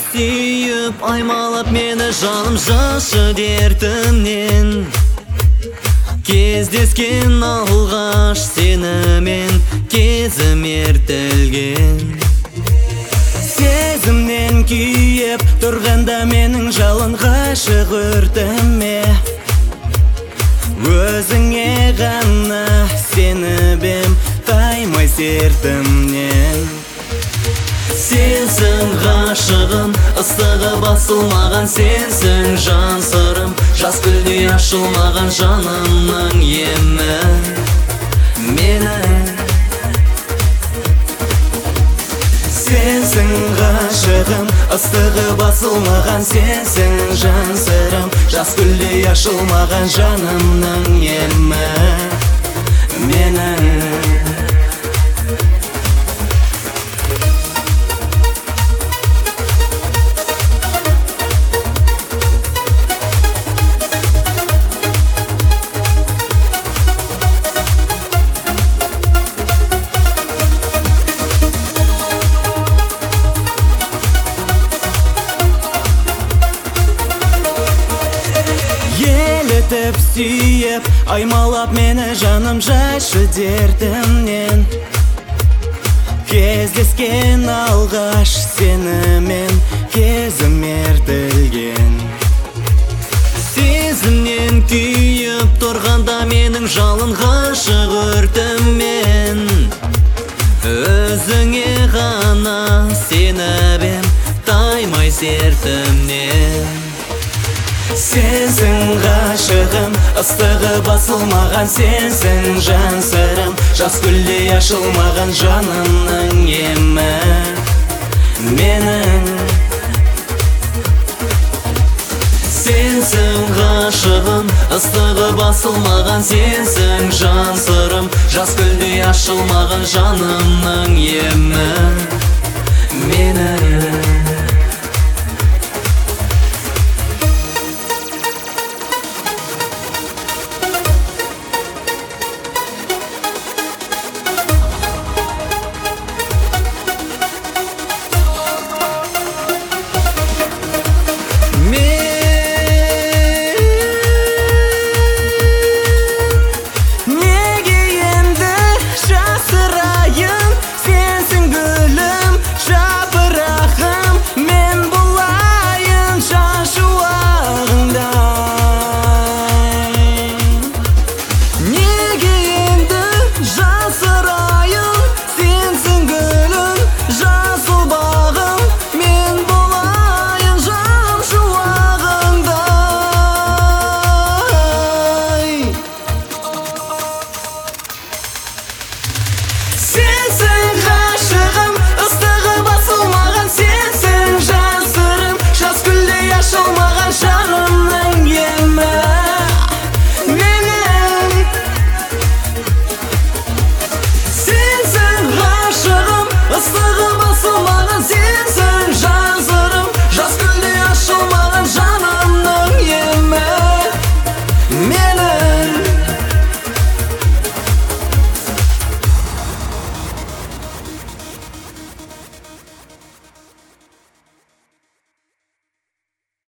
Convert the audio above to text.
сүйіп аймалап мені жаным жашы дертімнен. Кездескен алғаш сенімен кезім ертілген. Сезімнен күйіп тұрғанда менің жалын ғашық өртіме, өзіңе ғана сеніп ем таймай сертімнен. Сенсің ғашығым, ыстығы басылмаған, сенсің жан сырым, жас гүлдей ашылмаған жанымның емі мені. Сенсің ғашығым, ыстығы басылмаған, сенсің жан сырым, жас гүлдей ашылмаған жанымның емі мені. Елітіп сүйіп аймалап мені жаным жашы дертімнен. Кездескен алғаш сенімен кезім ертілген. Сезімнен күйіп тұрғанда менің жалын ғашық өртімен, өзіңе ғана сеніп ем таймай сертімнен. Сенсің ғашығым, ыстығы басылмаған, сенсің жан сырым, жас гүлдей ашылмаған жанымның емі менің. Сенсің ғашығым, ыстығы басылмаған, сенсің жан сырым, жас гүлдей ашылмаған жанымның емі менің.